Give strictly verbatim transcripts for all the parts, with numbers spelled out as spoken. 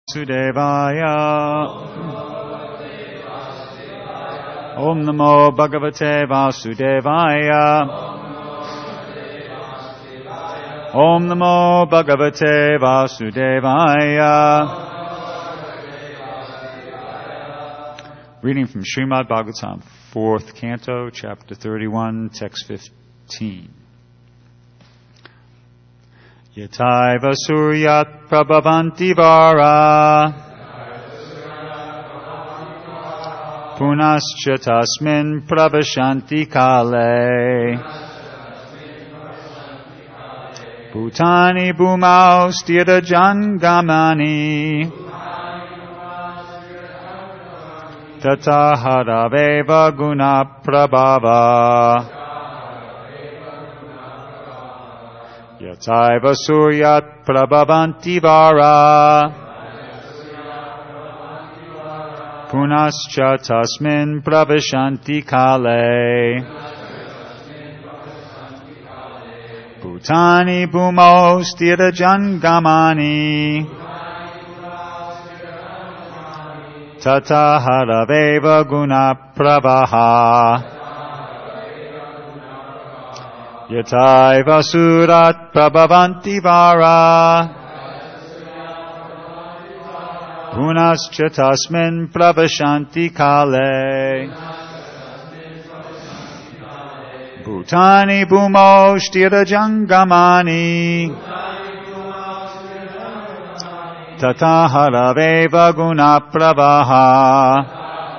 Sudevaya. Om Namo Bhagavate Vasudevaya. Om Namo Bhagavate Vasudevaya. Reading from Srimad Bhagavatam, fourth canto, chapter thirty-one, text fifteen. Yataiva suryat prabhavanti vara punascha tasmin pravashanti kale bhutani bhumau sthira jangamani tata haraveva guna prabhava Yataiva suryat prabhavanti vara punascha tasmin pravashanti kale bhutani bhumau sthira jangamani tata haraveva guna pravaha Yataiva surat prabhavanti vara punascha tasmin pravashanti kale bhutani bhumau sthira jangamani tata haraveva guna pravaha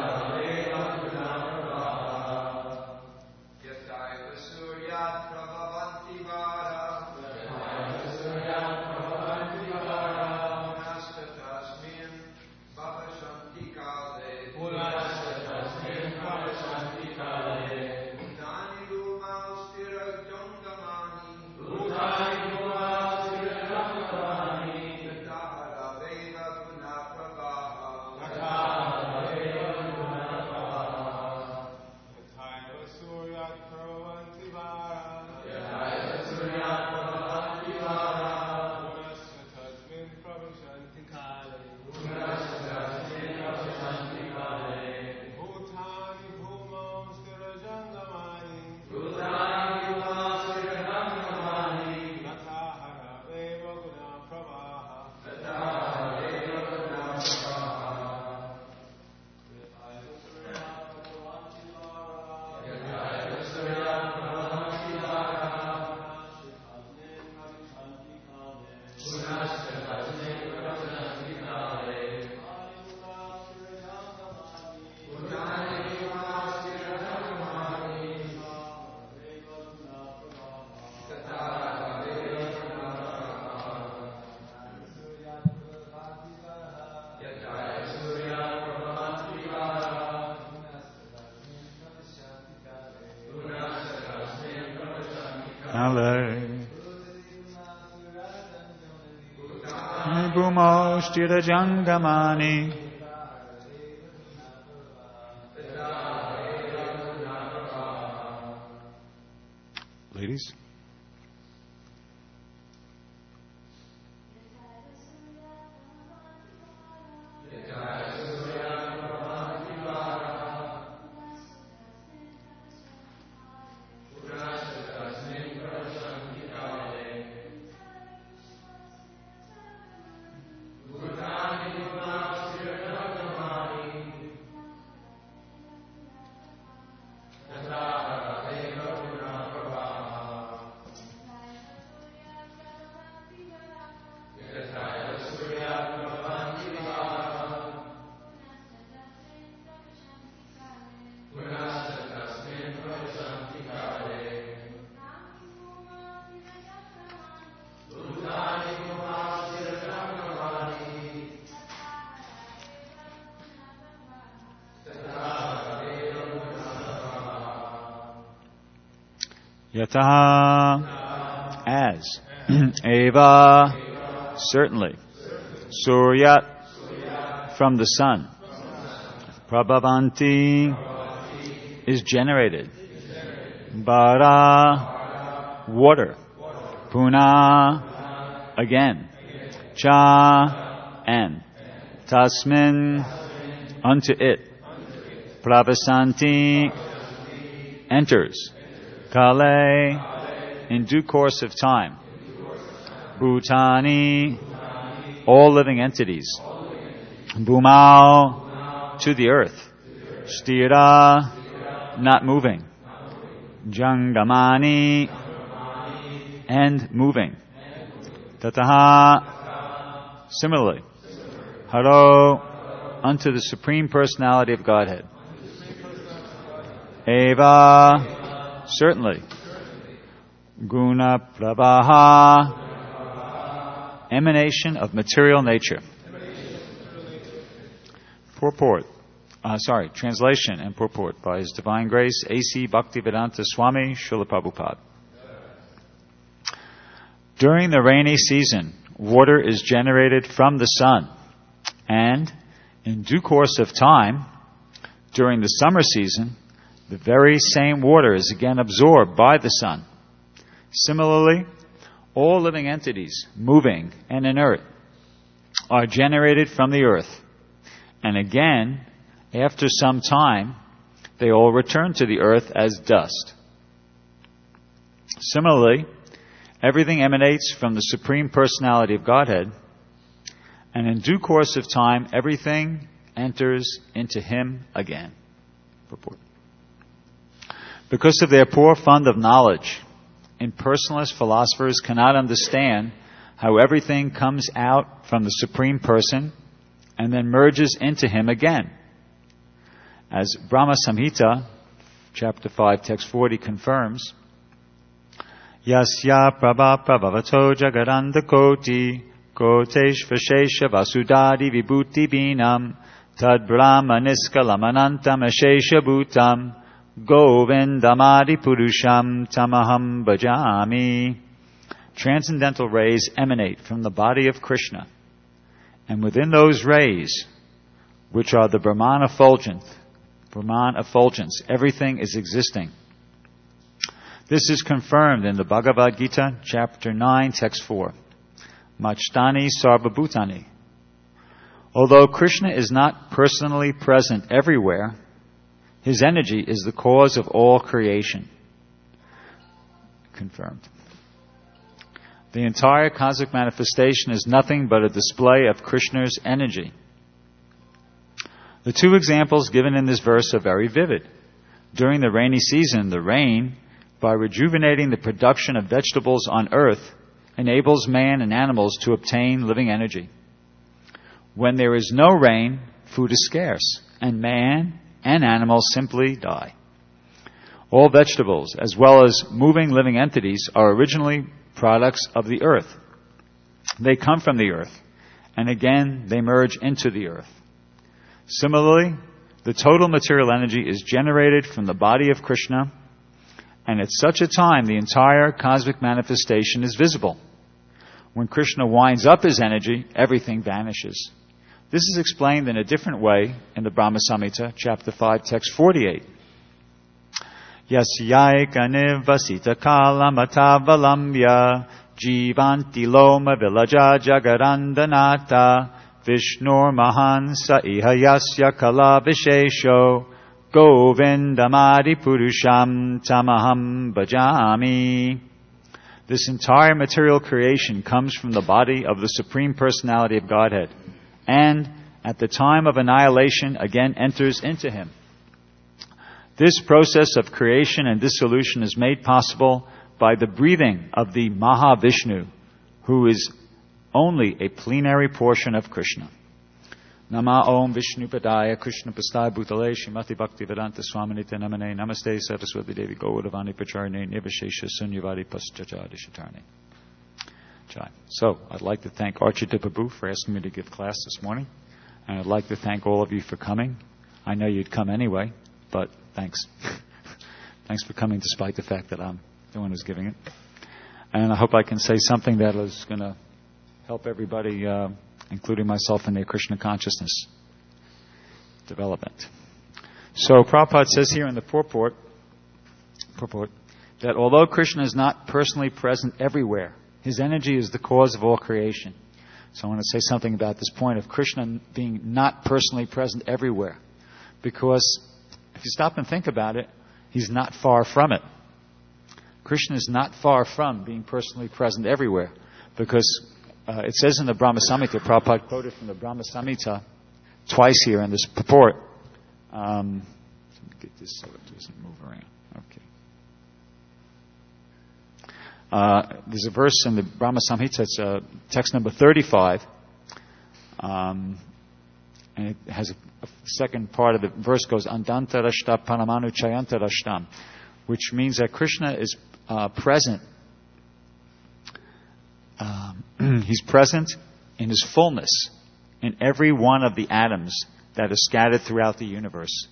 Bhumau sthira jangamani Ladies. Yataha, as, eva, certainly, suryat, from the sun, prabhavanti, is generated, bara, water, puna, again, cha, and, Tasmin, unto it. Pravasanti, enters. Kale, in due course of time. Bhutani, all living entities. Bhumau, to the earth. Stira, not moving. Jangamani, and moving. Tataha, similarly. Haro, unto the Supreme Personality of Godhead. Eva, certainly. Guna Pravaha, emanation of material nature. Purport. Uh, sorry, translation and purport by His Divine Grace, A C Bhaktivedanta Swami Srila Prabhupada. During the rainy season, water is generated from the sun, and in due course of time, during the summer season, the very same water is again absorbed by the sun. Similarly, all living entities, moving and inert, are generated from the earth, and again, after some time, they all return to the earth as dust. Similarly, everything emanates from the Supreme Personality of Godhead, and in due course of time, everything enters into Him again. Purport. Because of their poor fund of knowledge, impersonalist philosophers cannot understand how everything comes out from the Supreme Person and then merges into Him again. As Brahma Samhita, chapter five, text forty confirms, Yasya prabha prabhavato jagaranda koti kotesh vashesha vasudadi vibhuti binam tad brahma niskalamanantam ashesha bhutam govindamadi purusham tamaham bhajami. Transcendental rays emanate from the body of Krishna, and within those rays, which are the Brahman effulgent, Brahman effulgence, everything is existing. This is confirmed in the Bhagavad Gita, chapter nine, text four. Machtani sarvabhutani. Although Krishna is not personally present everywhere, His energy is the cause of all creation. Confirmed. The entire cosmic manifestation is nothing but a display of Krishna's energy. The two examples given in this verse are very vivid. During the rainy season, the rain, by rejuvenating the production of vegetables on earth, enables man and animals to obtain living energy. When there is no rain, food is scarce, and man and animals simply die. All vegetables, as well as moving living entities, are originally products of the earth. They come from the earth, and again they merge into the earth. Similarly, the total material energy is generated from the body of Krishna, and at such a time the entire cosmic manifestation is visible. When Krishna winds up His energy, everything vanishes. This is explained in a different way in the Brahma Samhita, chapter five, text forty-eight. Yasyaika nivasita kalamatavalamya jivanti loma vilaja jagarandanata Vishnur mahan sa iha yasya kala vishesho govindamadi purusham tamaham bhajami. This entire material creation comes from the body of the Supreme Personality of Godhead, and at the time of annihilation again enters into Him. This process of creation and dissolution is made possible by the breathing of the Mahavishnu, who is only a plenary portion of Krishna. Nama Om Vishnu Padaya Krishna Pastai Bhutale Shrimati Bhaktivedanta Swaminita Namane Namaste Saraswati Devi Gauravani Pacharane Nivashesha Sunyavadi Pastajadi Shatarne. Jai. So, I'd like to thank Archita Prabhu for asking me to give class this morning. And I'd like to thank all of you for coming. I know you'd come anyway, but thanks. Thanks for coming despite the fact that I'm the one who's giving it. And I hope I can say something that is going to help everybody, uh, including myself, in their Krishna consciousness development. So Prabhupada says here in the purport, purport that although Krishna is not personally present everywhere, His energy is the cause of all creation. So I want to say something about this point of Krishna being not personally present everywhere. Because if you stop and think about it, he's not far from it. Krishna is not far from being personally present everywhere. Because uh, it says in the Brahma Samhita, Prabhupada quoted from the Brahma Samhita twice here in this purport. Um, let me get this so it doesn't move around. Okay. Uh, there's a verse in the Brahma Samhita, it's uh, text number thirty-five, um, and it has a, a second part of the verse goes, Andantarashta Panamanu Chayantarashtam, which means that Krishna is uh, present. Um, he's present in his fullness in every one of the atoms that are scattered throughout the universe.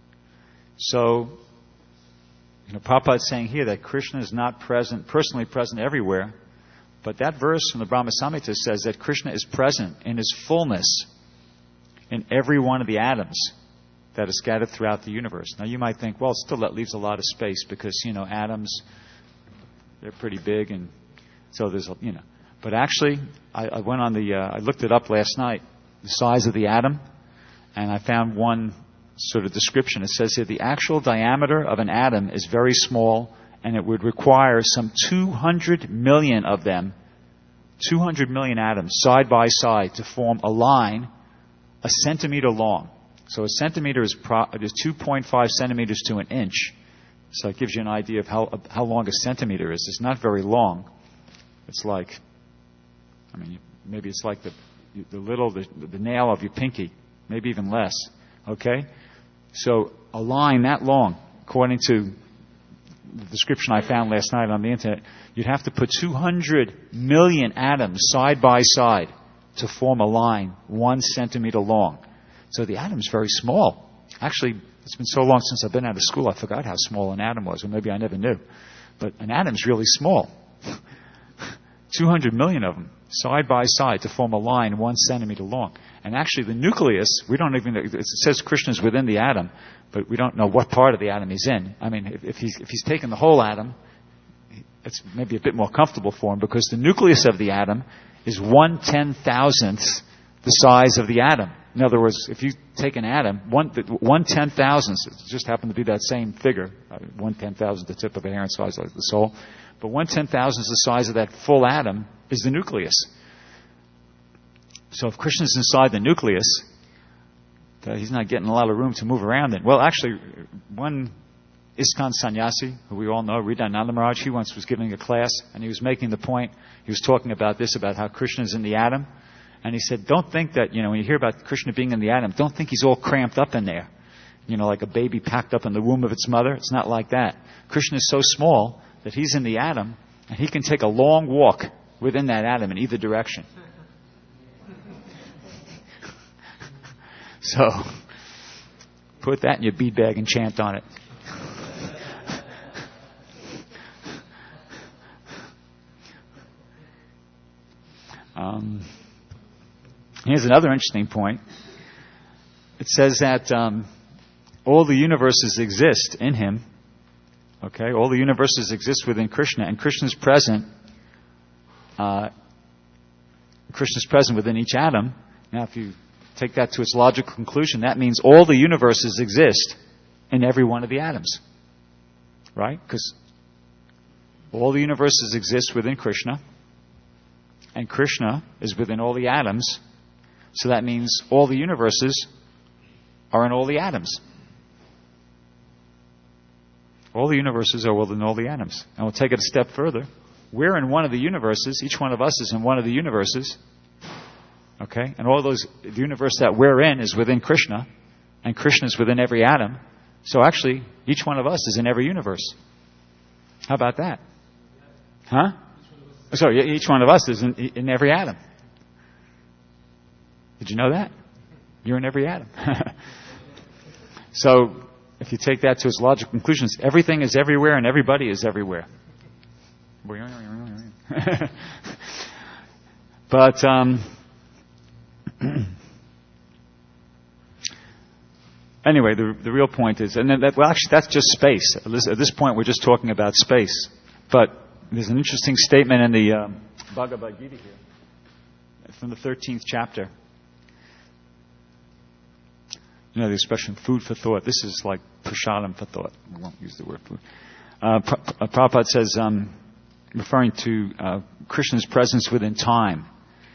So, you know, Prabhupada is saying here that Krishna is not present, personally present everywhere, but that verse from the Brahma Samhita says that Krishna is present in his fullness in every one of the atoms that are scattered throughout the universe. Now you might think, well, still that leaves a lot of space because, you know, atoms, they're pretty big, and so there's, you know. But actually, I, I went on the, uh, I looked it up last night, the size of the atom, and I found one sort of description. It says here the actual diameter of an atom is very small, and it would require some two hundred million of them, two hundred million atoms side by side to form a line a centimeter long. So a centimeter is, pro- is two point five centimeters to an inch. So it gives you an idea of how of how long a centimeter is. It's not very long. It's like, I mean, maybe it's like the the little the, the nail of your pinky, maybe even less. Okay. So a line that long, according to the description I found last night on the internet, you'd have to put two hundred million atoms side by side to form a line one centimeter long. So the atom's very small. Actually, it's been so long since I've been out of school, I forgot how small an atom was, or maybe I never knew. But an atom's really small. two hundred million of them side by side to form a line one centimeter long. And actually the nucleus, we don't even, it says Krishna's within the atom, but we don't know what part of the atom he's in. I mean, if, if he's if he's taken the whole atom, it's maybe a bit more comfortable for him, because the nucleus of the atom is one ten thousandth the size of the atom. In other words, if you take an atom, one one ten thousandth, it just happened to be that same figure, one ten thousandth the tip of a hair and size like the soul, but one ten thousandth the size of that full atom is the nucleus. So if Krishna's inside the nucleus, uh, he's not getting a lot of room to move around in. Well, actually, one ISKCON sannyasi, who we all know, Ridananda Maharaj, he once was giving a class, and he was making the point, he was talking about this, about how Krishna's in the atom, and he said, don't think that, you know, when you hear about Krishna being in the atom, don't think he's all cramped up in there. You know, like a baby packed up in the womb of its mother. It's not like that. Krishna is so small that he's in the atom, and he can take a long walk within that atom in either direction. So, put that in your bead bag and chant on it. Um, here's another interesting point. It says that um, all the universes exist in him. Okay, all the universes exist within Krishna, and Krishna's present. Uh, Krishna's present within each atom. Now, if you take that to its logical conclusion, that means all the universes exist in every one of the atoms. Right? Because all the universes exist within Krishna, and Krishna is within all the atoms, so that means all the universes are in all the atoms. All the universes are within all the atoms. And we'll take it a step further. We're in one of the universes. Each one of us is in one of the universes. Okay? And all those, the universe that we're in is within Krishna, and Krishna is within every atom. So actually, each one of us is in every universe. How about that? Huh? Sorry, each one of us is in, in every atom. Did you know that? You're in every atom. So, if you take that to its logical conclusions, everything is everywhere and everybody is everywhere. But, um, anyway, the the real point is, and then that, well, actually, that's just space. At this, at this point, we're just talking about space. But there's an interesting statement in the um, Bhagavad Gita here. from the thirteenth chapter. You know the expression food for thought. This is like prasadam for thought. We won't use the word food. Uh, Prabhupada says, um, referring to uh, Krishna's presence within time,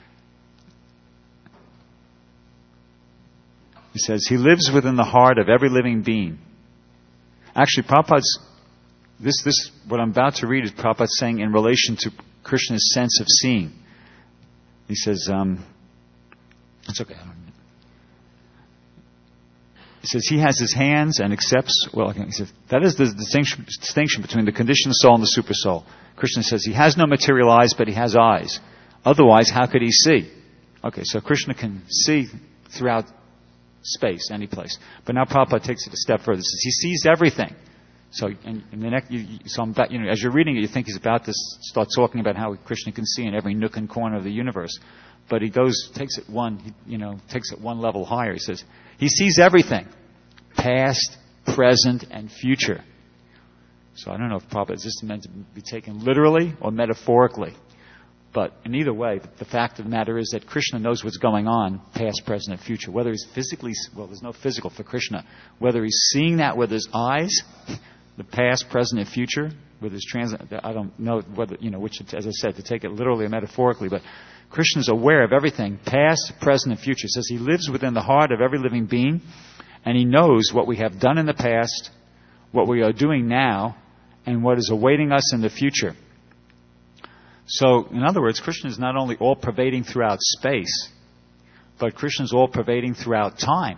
he says, he lives within the heart of every living being. Actually, Prabhupada's, this, this, what I'm about to read is Prabhupada saying in relation to Krishna's sense of seeing. He says, um, it's okay. I don't He says he has his hands and accepts, well, he says, that is the distinction, distinction between the conditioned soul and the super soul. Krishna says he has no material eyes, but he has eyes. Otherwise, how could he see? Okay, so Krishna can see throughout space, any place. But now Prabhupada takes it a step further. He says he sees everything. So, in, in the next, you, you, so I'm about, you know, as you're reading it, you think he's about to start talking about how Krishna can see in every nook and corner of the universe. But he goes, takes it one, you know, takes it one level higher. He says he sees everything, past, present, and future. So I don't know if Prabhupada is this meant to be taken literally or metaphorically. But in either way, the fact of the matter is that Krishna knows what's going on, past, present, and future. Whether he's physically, well, there's no physical for Krishna. Whether he's seeing that with his eyes, the past, present, and future, with his transit, I don't know whether, you know, which, as I said, to take it literally or metaphorically, but Krishna's aware of everything, past, present, and future. It says he lives within the heart of every living being, and he knows what we have done in the past, what we are doing now, and what is awaiting us in the future. So, in other words, Krishna is not only all-pervading throughout space, but Krishna is all-pervading throughout time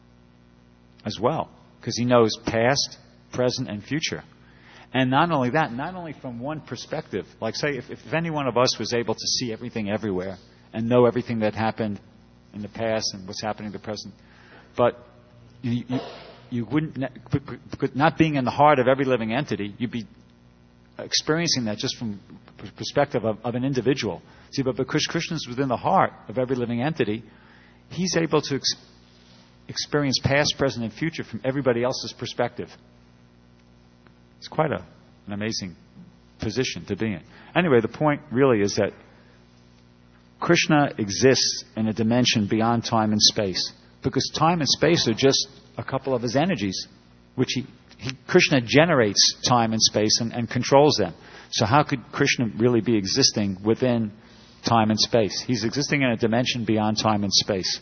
as well, because he knows past, present, and future. And not only that, not only from one perspective. Like, say, if, if any one of us was able to see everything everywhere and know everything that happened in the past and what's happening in the present, but you, you, you wouldn't, not being in the heart of every living entity, you'd be experiencing that just from the perspective of, of an individual. See, but because Krishna is within the heart of every living entity, he's able to ex- experience past, present, and future from everybody else's perspective. It's quite a, an amazing position to be in. Anyway, the point really is that Krishna exists in a dimension beyond time and space, because time and space are just a couple of his energies, which he, he Krishna generates time and space and, and controls them. So how could Krishna really be existing within time and space? He's existing in a dimension beyond time and space.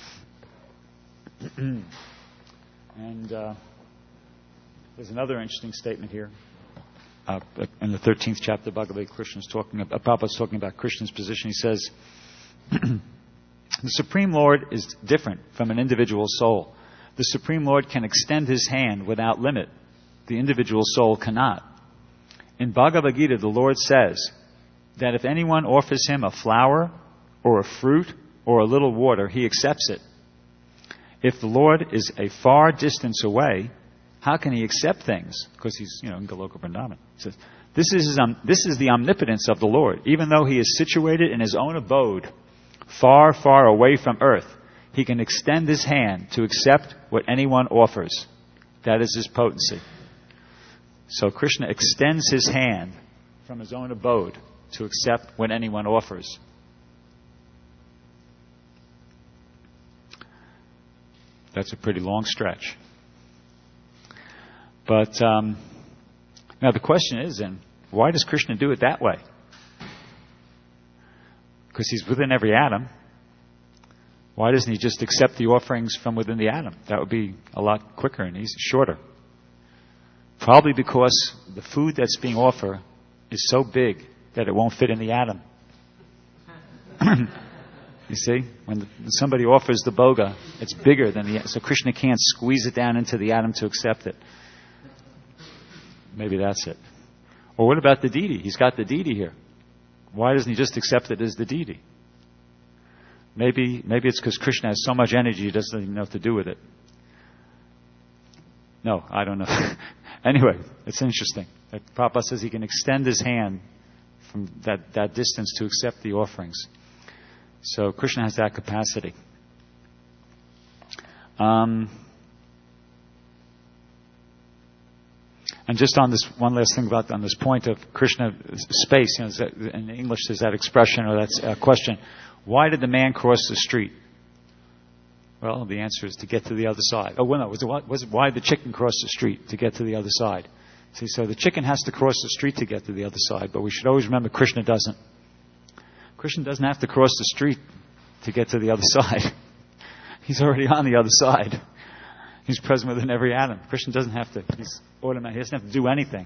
and uh, there's another interesting statement here. Uh, in the thirteenth chapter of Bhagavad Gita, Krishna's talking about, Prabhupada's talking about Krishna's position. He says, the Supreme Lord is different from an individual soul. The Supreme Lord can extend his hand without limit. The individual soul cannot. In Bhagavad Gita, the Lord says that if anyone offers him a flower or a fruit or a little water, he accepts it. If the Lord is a far distance away, how can he accept things? Because he's, you know, in Goloka Vrindavan. He says, this is, um, this is the omnipotence of the Lord. Even though he is situated in his own abode, far, far away from earth, he can extend his hand to accept what anyone offers. That is his potency. So Krishna extends his hand from his own abode to accept what anyone offers. That's a pretty long stretch. But um, now the question is then, why does Krishna do it that way? Because he's within every atom. Why doesn't he just accept the offerings from within the atom? That would be a lot quicker and easier, shorter. Probably because the food that's being offered is so big that it won't fit in the atom. You see, when, the, when somebody offers the bhoga, it's bigger than the, so Krishna can't squeeze it down into the atom to accept it. Maybe that's it. Or what about the deity? He's got the deity here. Why doesn't he just accept it as the deity? Maybe, maybe it's because Krishna has so much energy he doesn't even know what to do with it. No, I don't know. Anyway, it's interesting. That Prabhupada says he can extend his hand from that, that distance to accept the offerings. So Krishna has that capacity. Um, And just on this one last thing about on this point of Krishna space, you know, in English there's that expression or that uh, question: why did the man cross the street? Well, the answer is to get to the other side. Oh, well, no, was it, was it why did the chicken cross the street? To get to the other side. See, so the chicken has to cross the street to get to the other side, but we should always remember Krishna doesn't. Krishna doesn't have to cross the street to get to the other side. He's already on the other side. He's present within every atom. Krishna doesn't have to. He's automatic. He doesn't have to do anything.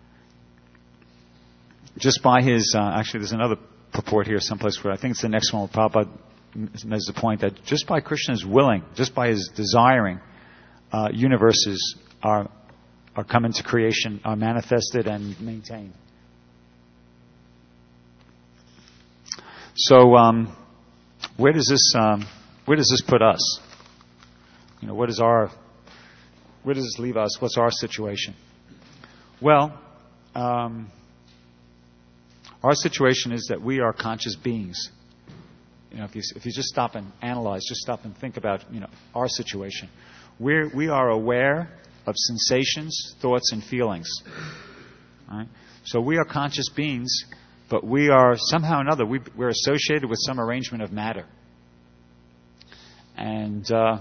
Just by his, uh, actually, there's another purport here, someplace where I think it's the next one. Prabhupada makes the point that just by Krishna's willing, just by his desiring, uh, universes are are come into creation, are manifested and maintained. So, um, where does this um, where does this put us? You know, what is our where does this leave us? What's our situation? Well, um, our situation is that we are conscious beings. You know, if you if you just stop and analyze, just stop and think about, you know, our situation. We we are aware of sensations, thoughts, and feelings. All right? So we are conscious beings, but we are somehow or another we, we're associated with some arrangement of matter. And uh,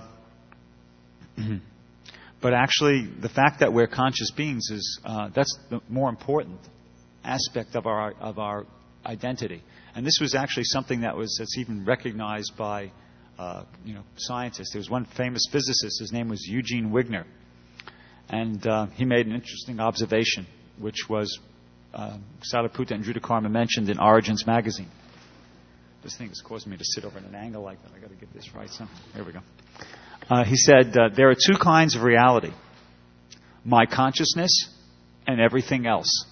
but actually, the fact that we're conscious beings is uh, that's the more important aspect of our of our identity. And this was actually something that was that's even recognized by uh, you know scientists. There was one famous physicist. His name was Eugene Wigner, and uh, he made an interesting observation, which was uh, Sariputta and Dhruvakarma mentioned in Origins magazine. This thing is causing me to sit over at an angle like that. I got to get this right. So here we go. Uh, he said uh, there are two kinds of reality: my consciousness and everything else.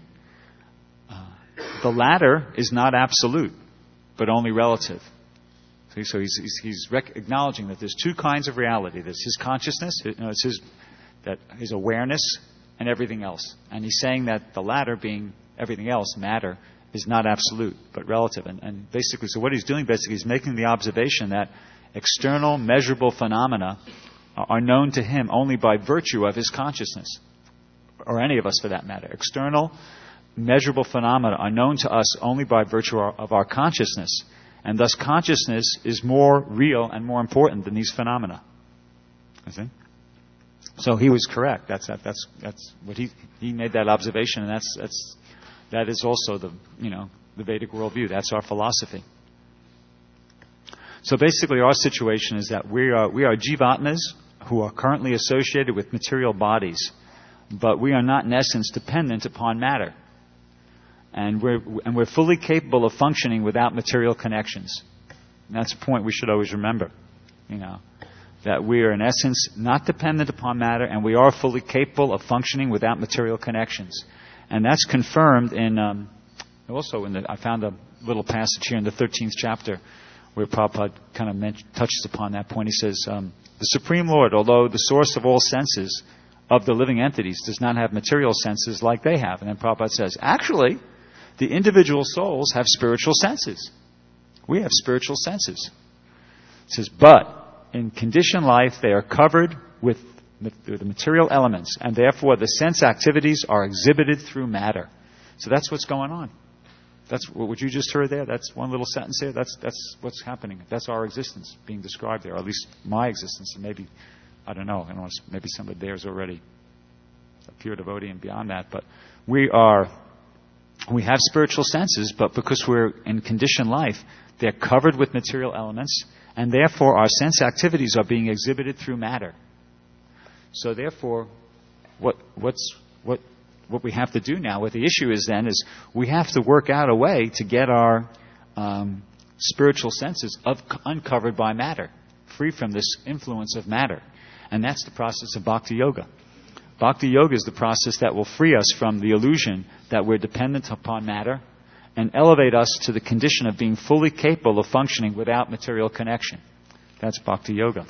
The latter is not absolute, but only relative. See, so he's, he's, he's rec- acknowledging that there's two kinds of reality. There's his consciousness, you know, it's his, that his awareness, and everything else. And he's saying that the latter, being everything else, matter, is not absolute, but relative. And, and basically, so what he's doing, basically, he's making the observation that external, measurable phenomena are known to him only by virtue of his consciousness, or any of us for that matter. External, measurable phenomena are known to us only by virtue of our consciousness, and thus consciousness is more real and more important than these phenomena. You see? So he was correct. That's that, that's that's what he he made that observation, and that's that's that is also the you know the Vedic worldview. That's our philosophy. So basically, our situation is that we are we are jivatmas who are currently associated with material bodies, but we are not in essence dependent upon matter. And we're, and we're fully capable of functioning without material connections. And that's a point we should always remember. You know, that we are in essence not dependent upon matter, and we are fully capable of functioning without material connections. And that's confirmed in, um, also in the, I found a little passage here in the thirteenth chapter where Prabhupada kind of mentioned, touches upon that point. He says, um, the Supreme Lord, although the source of all senses of the living entities, does not have material senses like they have. And then Prabhupada says, actually, the individual souls have spiritual senses. We have spiritual senses. It says, but in conditioned life, they are covered with the material elements, and therefore the sense activities are exhibited through matter. So that's what's going on. That's what you just heard there. That's one little sentence there. That's that's what's happening. That's our existence being described there, or at least my existence. And maybe, I don't know, I don't know maybe somebody there is already a pure devotee and beyond that. But we are... We have spiritual senses, but because we're in conditioned life, they're covered with material elements, and therefore our sense activities are being exhibited through matter. So therefore, what what's what what we have to do now, what the issue is then, is we have to work out a way to get our um, spiritual senses of, uncovered by matter, free from this influence of matter. And that's the process of Bhakti Yoga. Bhakti Yoga is the process that will free us from the illusion that we're dependent upon matter and elevate us to the condition of being fully capable of functioning without material connection. That's Bhakti Yoga.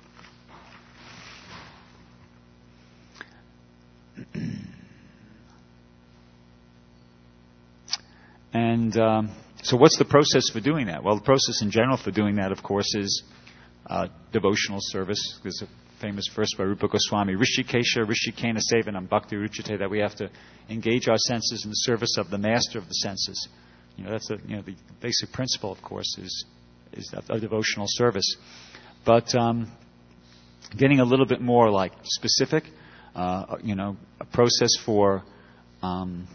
And um, so what's the process for doing that? Well, the process in general for doing that, of course, is uh, devotional service. There's a famous verse by Rupa Goswami, Rishikesha Rishikena Sevanam Bhakti Ruchate, that we have to engage our senses in the service of the master of the senses. You know, that's the, you know, the basic principle, of course, is is a devotional service. But um, getting a little bit more like specific, uh, you know, a process for um,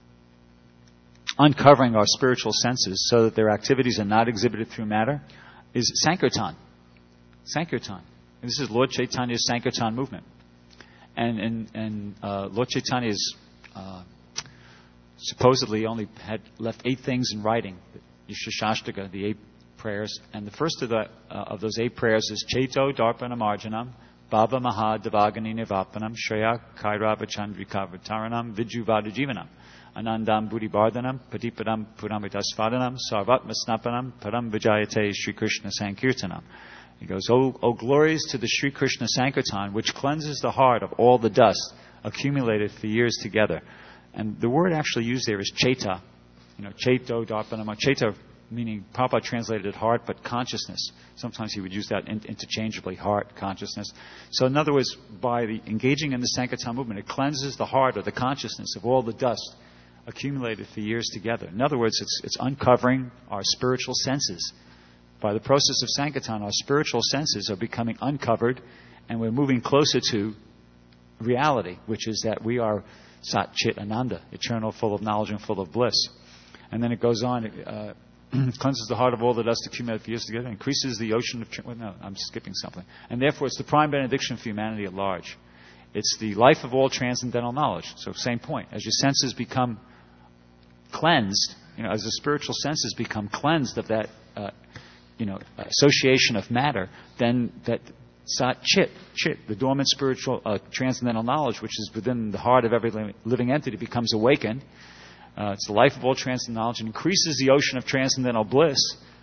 uncovering our spiritual senses so that their activities are not exhibited through matter is Sankirtan. Sankirtan. And this is Lord Chaitanya's Sankirtan movement. And and, and uh, Lord Chaitanya is uh, supposedly only had left eight things in writing, Yashashastaka, the eight prayers. And the first of, the, uh, of those eight prayers is Chaito Darpanam Arjanam, Bhava Maha Devagani Nivapanam, Shreya Kairava Chandrika Vataranam, Vijuvada Jivanam, Anandam Buddhibardhanam, Patipadam Puramitasvadanam, Sarvatma Snapanam, Param Vijayate Sri Krishna Sankirtanam. He goes, O, o glories to the Sri Krishna Sankirtan, which cleanses the heart of all the dust accumulated for years together. And the word actually used there is Chaita. You know, Chaito Darpanam, Chaita meaning, Prabhupada translated it heart, but consciousness. Sometimes he would use that in, interchangeably, heart, consciousness. So in other words, by the engaging in the Sankirtan movement, it cleanses the heart or the consciousness of all the dust accumulated for years together. In other words, it's, it's uncovering our spiritual senses. By the process of Sankirtan, our spiritual senses are becoming uncovered, and we're moving closer to reality, which is that we are Sat Chit Ananda, eternal, full of knowledge and full of bliss. And then it goes on, uh, cleanses the heart of all the dust accumulated for years together, increases the ocean of... Well, no, I'm skipping something. And therefore, it's the prime benediction for humanity at large. It's the life of all transcendental knowledge. So same point. As your senses become cleansed, you know, as the spiritual senses become cleansed of that, uh, you know, association of matter, then that Sat Chit, Chit, the dormant spiritual uh, transcendental knowledge, which is within the heart of every living entity, becomes awakened. Uh, it's the life of all transcendental knowledge, and increases the ocean of transcendental bliss.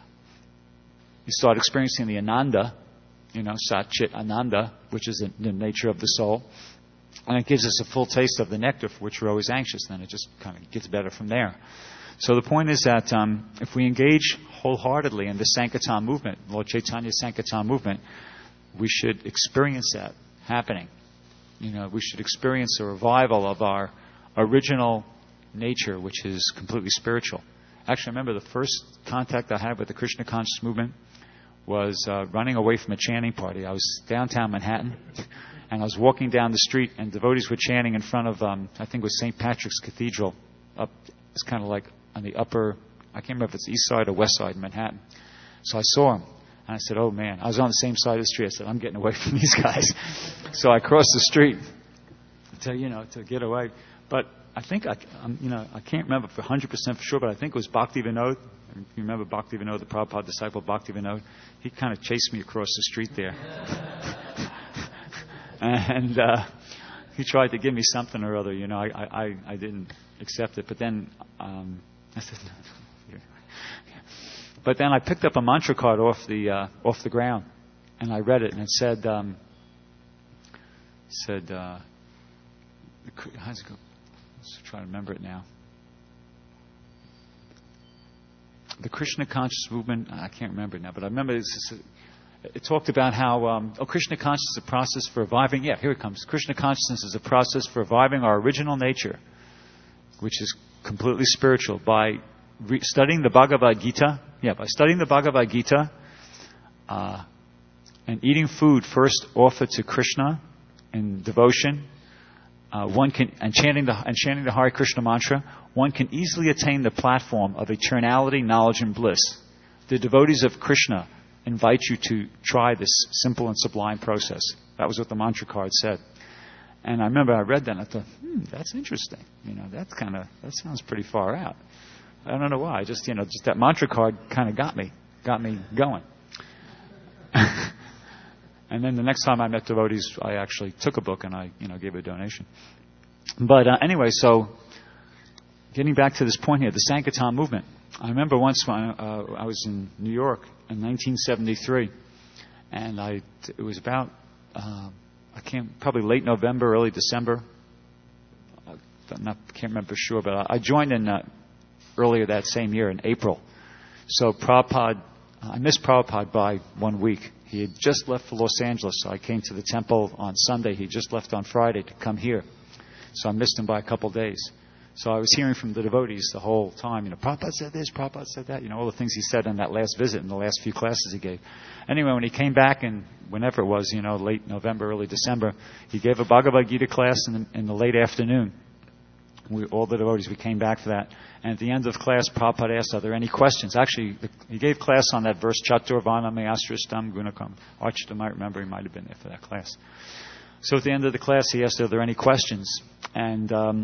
You start experiencing the Ananda, you know, Sat Chit Ananda, which is the, the nature of the soul. And it gives us a full taste of the nectar for which we're always anxious. Then it just kind of gets better from there. So the point is that um, if we engage wholeheartedly in the Sankirtan movement, Lord Chaitanya's Sankirtan movement, we should experience that happening. You know, we should experience a revival of our original nature, which is completely spiritual. Actually, I remember the first contact I had with the Krishna conscious movement was uh, running away from a chanting party. I was downtown Manhattan, and I was walking down the street, and devotees were chanting in front of, um, I think it was Saint Patrick's Cathedral. Up, it's kind of like on the upper, I can't remember if it's east side or west side in Manhattan. So I saw him, and I said, oh man, I was on the same side of the street. I said, I'm getting away from these guys. So I crossed the street to, you know, to get away. But I think, I, I'm, you know, I can't remember for one hundred percent for sure, but I think it was Bhakti Vinod. You remember Bhakti Vinod, the Prabhupada disciple Bhakti Vinod? He kind of chased me across the street there. and uh, he tried to give me something or other. You know, I, I, I didn't accept it. But then um, I said, no. But then I picked up a mantra card off the uh, off the ground, and I read it, and it said, um, said, uh, how's it go? Let's try to remember it now. The Krishna conscious movement, I can't remember it now, but I remember this, it talked about how, um, oh, Krishna consciousness is a process for reviving, yeah, here it comes. Krishna consciousness is a process for reviving our original nature, which is completely spiritual, by re- studying the Bhagavad Gita, yeah, by studying the Bhagavad Gita, uh, and eating food first offered to Krishna in devotion, Uh, one can, and chanting the and chanting the Hare Krishna mantra, one can easily attain the platform of eternality, knowledge, and bliss. The devotees of Krishna invite you to try this simple and sublime process. That was what the mantra card said. And I remember I read that and I thought, hmm, that's interesting. You know, that's kind of that sounds pretty far out. I don't know why. I just you know, just that mantra card kind of got me, got me going. And then the next time I met devotees, I actually took a book and I, you know, gave a donation. But uh, anyway, so getting back to this point here, the Sankirtan movement. I remember once when uh, I was in New York in nineteen seventy-three, and I it was about uh, I can't probably late November, early December. I'm not can't remember for sure, but I joined in uh, earlier that same year in April. So Prabhupada, I missed Prabhupada by one week. He had just left for Los Angeles, so I came to the temple on Sunday. He just left on Friday to come here. So I missed him by a couple days. So I was hearing from the devotees the whole time, you know, Prabhupada said this, Prabhupada said that, you know, all the things he said in that last visit and the last few classes he gave. Anyway, when he came back, and whenever it was, you know, late November, early December, he gave a Bhagavad Gita class in the, in the late afternoon. We, all the devotees, we came back for that. And at the end of class, Prabhupada asked, are there any questions? Actually, the, he gave class on that verse, Chaturvana me Astrastam Gunakam. Archita might remember, he might have been there for that class. So at the end of the class, he asked, are there any questions? And um,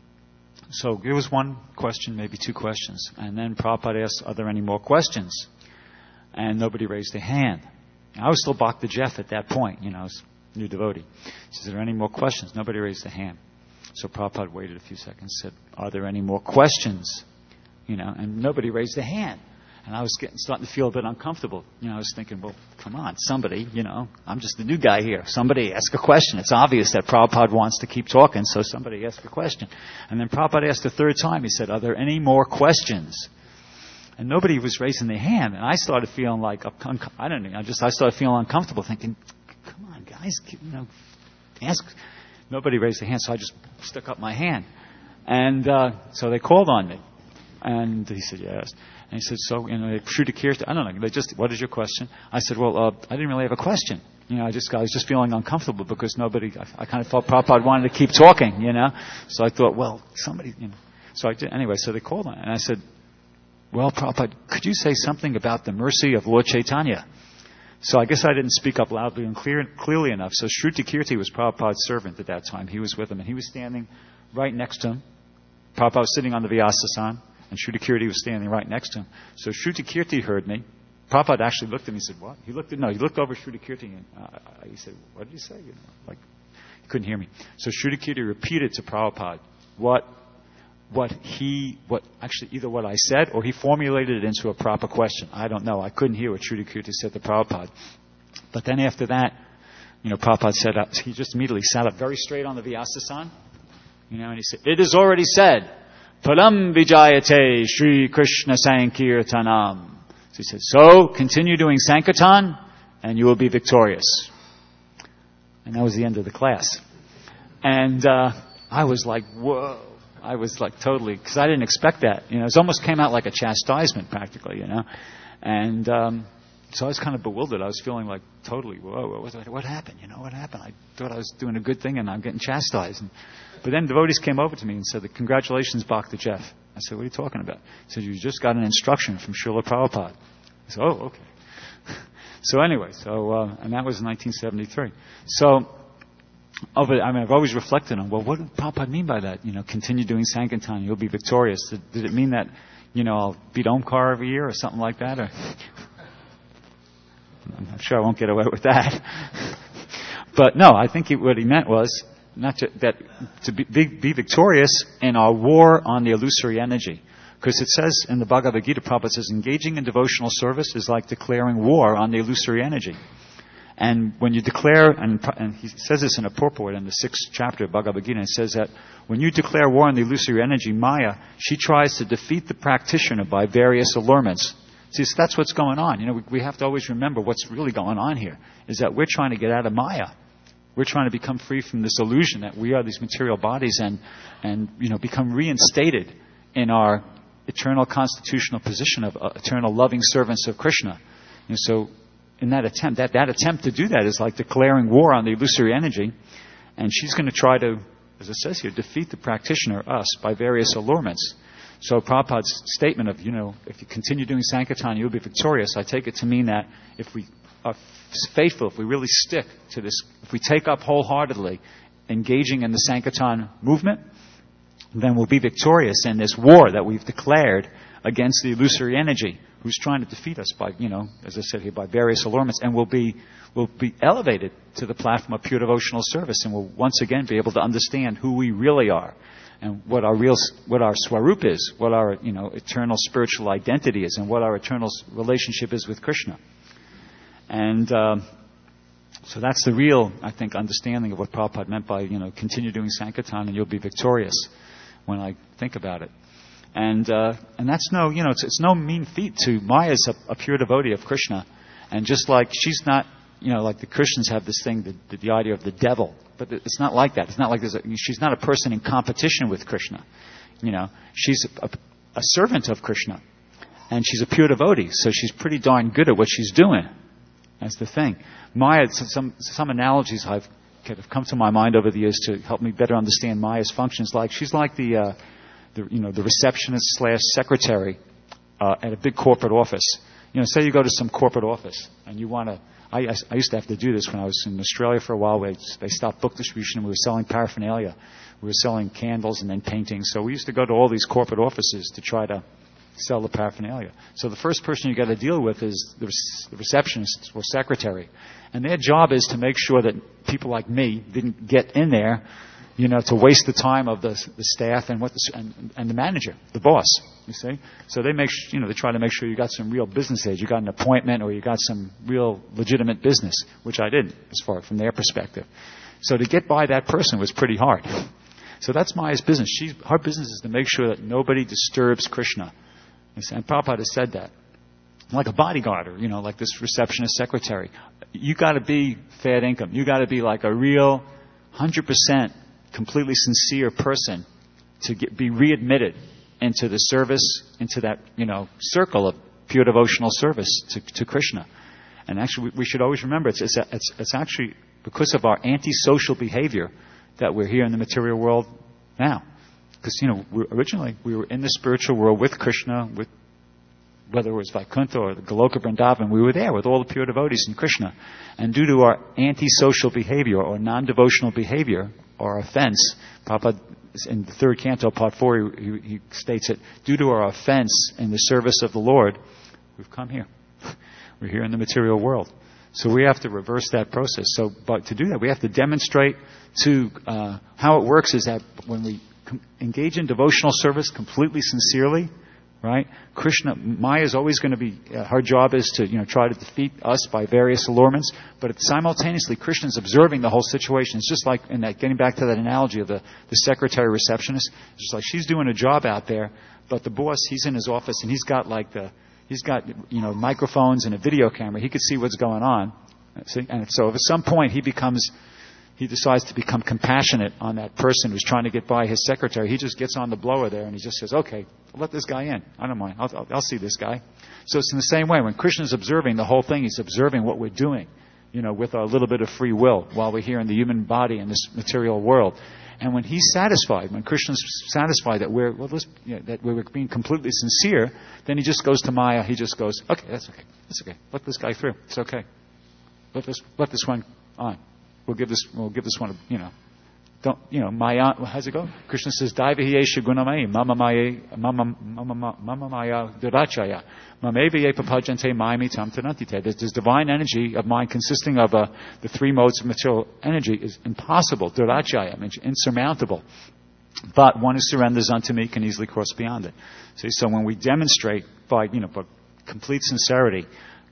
so there was one question, maybe two questions. And then Prabhupada asked, are there any more questions? And nobody raised their hand. I was still Bhakta Jeff at that point, you know, I was a new devotee. He says, are there any more questions? Nobody raised their hand. So Prabhupada waited a few seconds, said, are there any more questions? You know, and nobody raised their hand. And I was getting, starting to feel a bit uncomfortable. You know, I was thinking, well, come on, somebody, you know, I'm just the new guy here. Somebody ask a question. It's obvious that Prabhupada wants to keep talking, so somebody ask a question. And then Prabhupada asked a third time. He said, are there any more questions? And nobody was raising their hand. And I started feeling like, I don't know, I just, I started feeling uncomfortable, thinking, come on, guys, you know, ask. Nobody raised their hand, so I just stuck up my hand. And uh, so they called on me. And he said, yes. And he said, so, you know, Shruti Kirti, I don't know, they just, what is your question? I said, well, uh, I didn't really have a question. You know, I just, I was just feeling uncomfortable because nobody, I, I kind of felt Prabhupada wanted to keep talking, you know. So I thought, well, somebody, you know. So I did, anyway, so they called on me. And I said, well, Prabhupada, could you say something about the mercy of Lord Chaitanya? So I guess I didn't speak up loudly and clear, clearly enough. So Shruti Kirti was Prabhupada's servant at that time. He was with him, and he was standing right next to him. Prabhupada was sitting on the Vyasasana, and Shruti Kirti was standing right next to him. So Shruti Kirti heard me. Prabhupada actually looked at me and said, what? He looked at, no, he looked over Shruti Kirti, and uh, he said, what did you say? You know, like, he couldn't hear me. So Shruti Kirti repeated to Prabhupada what what he, what actually either what I said or he formulated it into a proper question. I don't know. I couldn't hear what Shruti Kirti said to Prabhupada. But then after that, you know, Prabhupada said, uh, he just immediately sat up very straight on the Vyasasana, you know, and he said, it is already said, Palam Vijayate Shri Krishna Sankirtanam. So he said, so continue doing Sankirtan and you will be victorious. And that was the end of the class. And uh, I was like, whoa. I was like totally, because I didn't expect that. You know, it almost came out like a chastisement practically, you know. And um, so I was kind of bewildered. I was feeling like totally, whoa, what, what happened? You know, what happened? I thought I was doing a good thing and I'm getting chastised. And, but then devotees came over to me and said, congratulations, Bhakta Jeff. I said, what are you talking about? He said, you just got an instruction from Srila Prabhupada. I said, oh, okay. So anyway, so, uh, and that was in nineteen seventy-three. So, Of it, I mean, I've always reflected on, well, what did Prabhupada mean by that? You know, continue doing Sankirtan, you'll be victorious. Did, did it mean that, you know, I'll beat Omkar every year or something like that? Or I'm sure I won't get away with that. But no, I think he, what he meant was not to, that to be, be, be victorious in our war on the illusory energy. Because it says in the Bhagavad Gita, Prabhupada says, engaging in devotional service is like declaring war on the illusory energy. And when you declare, and, and he says this in a purport in the sixth chapter of Bhagavad Gita, it says that when you declare war on the illusory energy, Maya, she tries to defeat the practitioner by various allurements. See, so that's what's going on. You know, we, we have to always remember what's really going on here, is that we're trying to get out of Maya. We're trying to become free from this illusion that we are these material bodies and, and you know, become reinstated in our eternal constitutional position of uh, eternal loving servants of Krishna. And so, in that attempt, that, that attempt to do that is like declaring war on the illusory energy. And she's going to try to, as it says here, defeat the practitioner, us, by various allurements. So Prabhupada's statement of, you know, if you continue doing Sankirtan, you'll be victorious, I take it to mean that if we are faithful, if we really stick to this, if we take up wholeheartedly engaging in the Sankirtan movement, then we'll be victorious in this war that we've declared against the illusory energy, who's trying to defeat us by, you know, as I said here, by various allurements, and we'll be, we'll be elevated to the platform of pure devotional service, and we'll once again be able to understand who we really are, and what our real, what our swarup is, what our, you know, eternal spiritual identity is, and what our eternal relationship is with Krishna. And um, so that's the real, I think, understanding of what Prabhupada meant by, you know, continue doing Sankirtan and you'll be victorious, when I think about it. And uh, and that's no, you know, it's, it's no mean feat to Maya is a, a pure devotee of Krishna, And just like she's not, you know, like the Christians have this thing, the, the, the idea of the devil. But it's not like that. It's not like there's a, she's not a person in competition with Krishna. You know, she's a, a servant of Krishna. And she's a pure devotee, so she's pretty darn good at what she's doing. That's the thing. Maya, some some analogies I've kind of come to my mind over the years to help me better understand Maya's functions. Like she's like the, uh, the you know, the receptionist slash secretary uh, at a big corporate office. You know, say you go to some corporate office and you want to. I, I used to have to do this when I was in Australia for a while. They, they stopped book distribution and we were selling paraphernalia. We were selling candles and then paintings. So we used to go to all these corporate offices to try to sell the paraphernalia. So the first person you got to deal with is the, the receptionist or secretary. And their job is to make sure that people like me didn't get in there, you know, to waste the time of the, the staff and what the, and, and the manager, the boss, you see. So they make, you know, they try to make sure you got some real business aids, you got an appointment, or you got some real legitimate business, which I didn't, as far from their perspective. So to get by that person was pretty hard. So that's Maya's business. She's, her business is to make sure that nobody disturbs Krishna. And Prabhupada has said that. Like a bodyguard, or, you know, like this receptionist secretary. You got to be fair income. You got to be like a real, one hundred percent completely sincere person to get, be readmitted into the service, into that, you know, circle of pure devotional service to, to Krishna. And actually, we, we should always remember it's, it's, it's, it's actually because of our antisocial behavior that we're here in the material world now. Because, you know, we, originally we were in the spiritual world with Krishna, with whether it was Vaikuntha or the Goloka Vrindavan, we were there with all the pure devotees in Krishna. And due to our antisocial behavior or non-devotional behavior or offense, Prabhupada, in the third canto, part four, he, he states it, due to our offense in the service of the Lord, we've come here. We're here in the material world. So we have to reverse that process. So, but to do that, we have to demonstrate to, uh, how it works is that when we com- engage in devotional service completely sincerely, right? Krishna, Maya is always going to be, uh, her job is to, you know, try to defeat us by various allurements, but simultaneously Krishna is observing the whole situation. It's just like, in that, getting back to that analogy of the, the secretary receptionist, it's just like she's doing a job out there, but the boss, he's in his office and he's got like the, he's got, you know, microphones and a video camera. He could see what's going on. See? And so if at some point he becomes, he decides to become compassionate on that person who's trying to get by his secretary, he just gets on the blower there and he just says, okay, let this guy in. I don't mind. I'll, I'll, I'll see this guy. So it's in the same way. When Krishna's observing the whole thing, he's observing what we're doing, you know, with our little bit of free will while we're here in the human body in this material world. And when he's satisfied, when Krishna's satisfied that we're, well, let's, you know, that we're being completely sincere, then he just goes to Maya. He just goes, okay, that's okay. That's okay. Let this guy through. It's okay. Let this, let this one on. We'll give this, we'll give this one, a, you know, don't, you know, Maya, how's it go? Krishna says, Daivahiyesha gunamai, mama maya, mama, mama, mama maya durachaya, mamevaye papajante mayami tam tanantite. This divine energy of mind consisting of uh, the three modes of material energy is impossible, durachaya, means insurmountable. But one who surrenders unto me can easily cross beyond it. See, so when we demonstrate by, you know, by complete sincerity,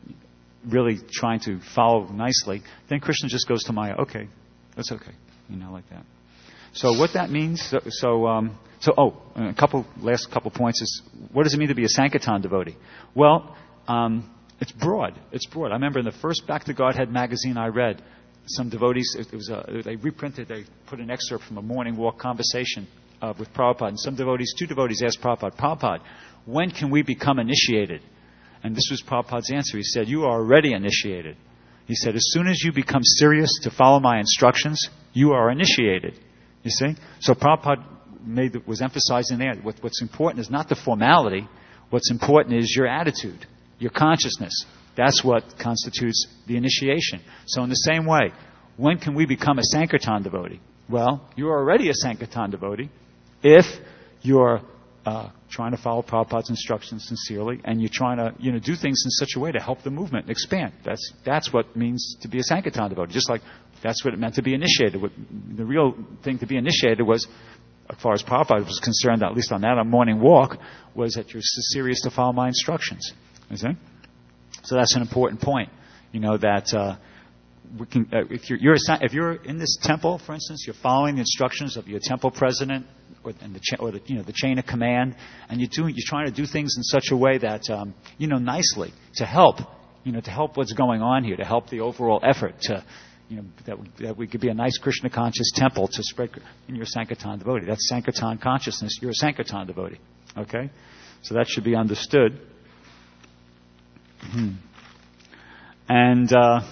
really trying to follow nicely, then Krishna just goes to Maya, okay, that's okay, you know, like that. So what that means, so, so, um, so oh, a couple, last couple points is, what does it mean to be a Sankirtan devotee? Well, um, it's broad. It's broad. I remember in the first Back to Godhead magazine I read, some devotees, it was a, they reprinted, they put an excerpt from a morning walk conversation uh, with Prabhupada, and some devotees, two devotees asked Prabhupada, Prabhupada, when can we become initiated? And this was Prabhupada's answer. He said, you are already initiated. He said, as soon as you become serious to follow my instructions, you are initiated. You see? So Prabhupada made, was emphasizing there, what, what's important is not the formality. What's important is your attitude, your consciousness. That's what constitutes the initiation. So in the same way, when can we become a Sankirtan devotee? Well, you're already a Sankirtan devotee if you're uh, trying to follow Prabhupada's instructions sincerely and you're trying to, you know, do things in such a way to help the movement expand. That's that's what it means to be a Sankirtan devotee. Just like that's what it meant to be initiated. What, the real thing to be initiated was, as far as Prabhupada was concerned, at least on that on morning walk, was that you're serious to follow my instructions. You see? So that's an important point. You know that uh, we can, uh, if you're, you're a, if you're in this temple, for instance, you're following the instructions of your temple president or, and the, cha- or the you know the chain of command, and you're doing you're trying to do things in such a way that um, you know nicely to help you know, to help what's going on here, to help the overall effort to, you know, that, that we could be a nice Krishna conscious temple to spread in your Sankirtan devotee. That's Sankirtan consciousness. You're a Sankirtan devotee. Okay? So that should be understood. Hmm. And uh,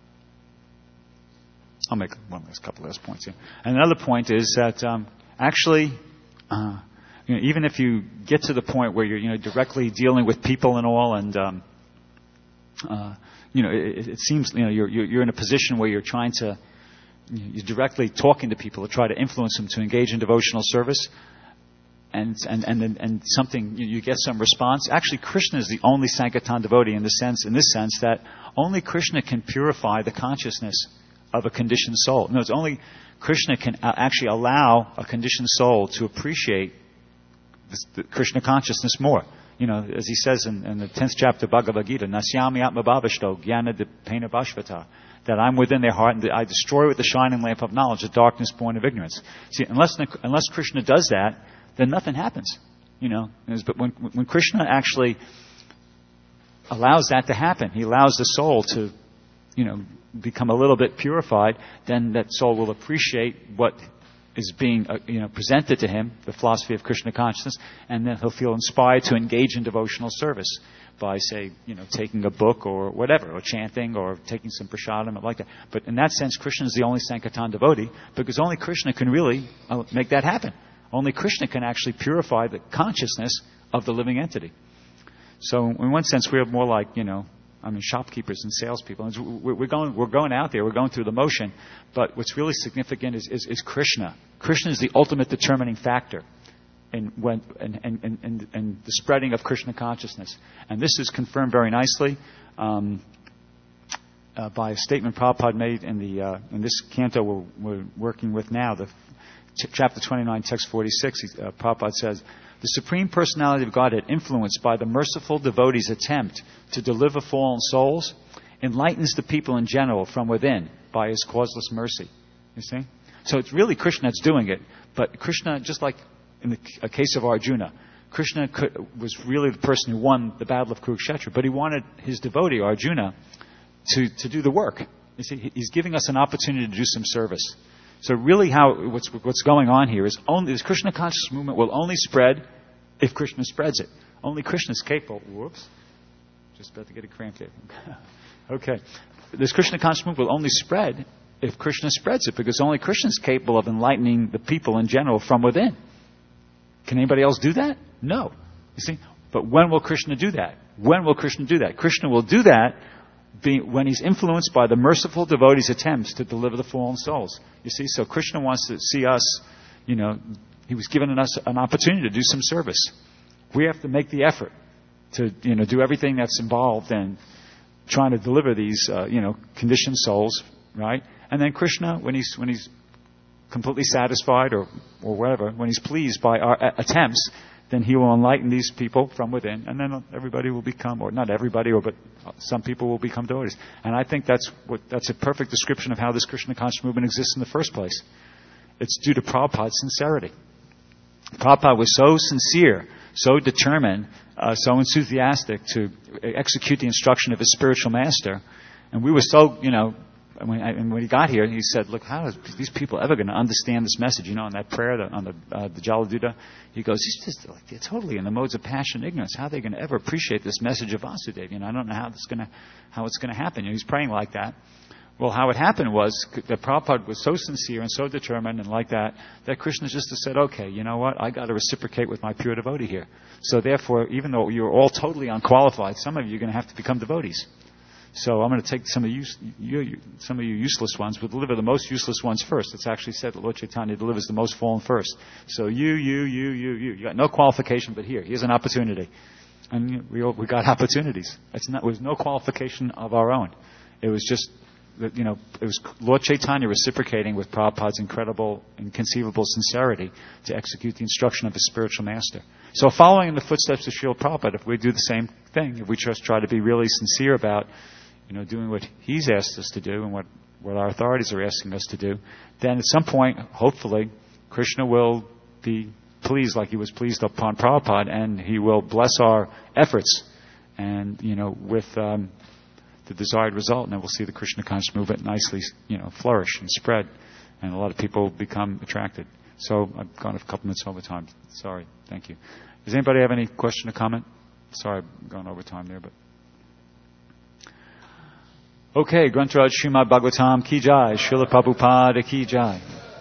I'll make one last couple last points here. And another point is that um, actually, uh, you know, even if you get to the point where you're, you know, directly dealing with people and all, and um, uh, you know, it, it seems, you know, you're you're in a position where you're trying to, you're directly talking to people to try to influence them to engage in devotional service. And and and and something you get some response. Actually, Krishna is the only Sankirtan devotee in the sense, in this sense, that only Krishna can purify the consciousness of a conditioned soul. No, it's only Krishna can actually allow a conditioned soul to appreciate this, the Krishna consciousness more. You know, as he says in, in the tenth chapter of Bhagavad Gita, Nasyami Atma Bhavashto Jnana Dipena Bhashvata, that I'm within their heart and that I destroy with the shining lamp of knowledge the darkness born of ignorance. See, unless unless Krishna does that, then nothing happens, you know. But when when Krishna actually allows that to happen, he allows the soul to, you know, become a little bit purified, then that soul will appreciate what is being, uh, you know, presented to him, the philosophy of Krishna consciousness, and then he'll feel inspired to engage in devotional service by, say, you know, taking a book or whatever, or chanting, or taking some prasadam, or like that. But in that sense, Krishna is the only Sankirtan devotee, because only Krishna can really uh, make that happen. Only Krishna can actually purify the consciousness of the living entity. So, in one sense, we're more like, you know, I mean, shopkeepers and salespeople. We're going, we're going out there, we're going through the motion, but what's really significant is, is, is Krishna. Krishna is the ultimate determining factor in when and and, and, and the spreading of Krishna consciousness. And this is confirmed very nicely um, uh, by a statement Prabhupada made in the uh, in this canto we're, we're working with now, the chapter twenty-nine, text forty-six, uh, Prabhupada says, the Supreme Personality of Godhead, influenced by the merciful devotee's attempt to deliver fallen souls, enlightens the people in general from within by his causeless mercy. You see? So it's really Krishna that's doing it, but Krishna, just like in the case of Arjuna, Krishna could, was really the person who won the battle of Kurukshetra, but he wanted his devotee, Arjuna, to, to do the work. You see, he's giving us an opportunity to do some service. So really how what's what's going on here is only this Krishna conscious movement will only spread if Krishna spreads it. Only Krishna is capable. Whoops. Just about to get a cramp here. Okay. This Krishna conscious movement will only spread if Krishna spreads it, because only Krishna is capable of enlightening the people in general from within. Can anybody else do that? No. You see? But when will Krishna do that? When will Krishna do that? Krishna will do that Being, when he's influenced by the merciful devotee's attempts to deliver the fallen souls. You see, so Krishna wants to see us, you know, he was giving us an opportunity to do some service. We have to make the effort to, you know, do everything that's involved in trying to deliver these, uh, you know, conditioned souls, right? And then Krishna, when he's when he's completely satisfied or or whatever, when he's pleased by our attempts, then he will enlighten these people from within, and then everybody will become, or not everybody, or but some people will become devotees. And I think that's what that's a perfect description of how this Krishna conscious movement exists in the first place. It's due to Prabhupada's sincerity. Prabhupada was so sincere, so determined, uh, so enthusiastic to execute the instruction of his spiritual master, and we were so, you know, When, I, and when he got here, he said, look, how are these people ever going to understand this message? You know, on that prayer, on the, uh, the Jaladuta, he goes, he's just like, they're totally in the modes of passion and ignorance. How are they going to ever appreciate this message of Vasudeva? You know, I don't know how it's going to, how it's going to happen. You know, he's praying like that. Well, how it happened was that Prabhupada was so sincere and so determined and like that, that Krishna just said, okay, you know what, I got to reciprocate with my pure devotee here. So therefore, even though you're all totally unqualified, some of you are going to have to become devotees. So I'm going to take some of you, you, some of you useless ones. We'll deliver the most useless ones first. It's actually said that Lord Chaitanya delivers the most fallen first. So you, you, you, you, you. You got no qualification, but here, here's an opportunity. And we we got opportunities. It's not, it was no qualification of our own. It was just, you know, it was Lord Chaitanya reciprocating with Prabhupada's incredible, inconceivable sincerity to execute the instruction of his spiritual master. So following in the footsteps of Srila Prabhupada, if we do the same thing, if we just try to be really sincere about, you know, doing what he's asked us to do and what, what our authorities are asking us to do, then at some point, hopefully, Krishna will be pleased like he was pleased upon Prabhupada, and he will bless our efforts. And, you know, with um, the desired result, and then we'll see the Krishna conscious movement nicely, you know, flourish and spread, and a lot of people become attracted. So I've gone a couple minutes over time. Sorry. Thank you. Does anybody have any question or comment? Sorry, I've gone over time there, but. Okay, Grantaraj Srimad Bhagavatam ki jai, Srila Prabhupada ki jai.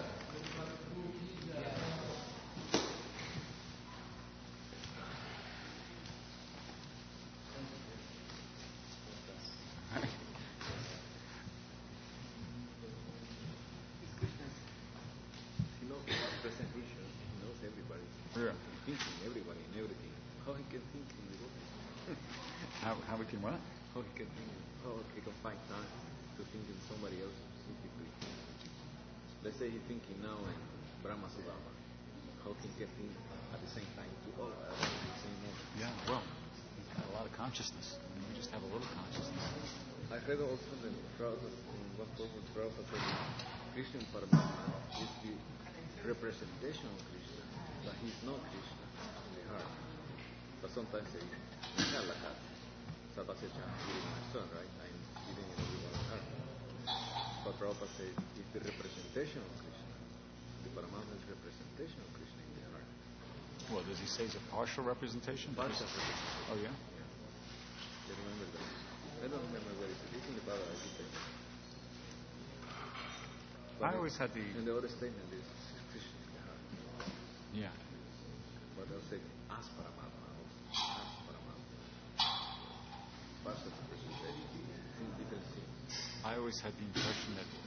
How, how we can what? How he can think, how he can find time to think in somebody else specifically. Let's say he's thinking now in Brahma Sudama. How he can think at the same time to all at the same moment. Yeah, well, he's got a lot of consciousness. I mean, we just have a little consciousness. I heard also that Prabhupada, in one program, Prabhupada said Krishna Paramatma is the representation of Krishna, but he's not Krishna in the heart. But sometimes they have like that. Sadhya giving my son, right? I'm giving it everyone's heart. But Prabhupada said it's the representation of Krishna. The Paramatma is representation of Krishna in the heart. Well, does he say it's a partial representation? Partial representation. Oh, yeah? Yeah. I remember that. I don't remember where it is. It's in the Bhagavad Gita. I always had the... And the other statement is Krishna in the heart. Yeah. But they'll say, as Paramatma, as Paramatma. Partial representation. In different scenes. I always had the impression that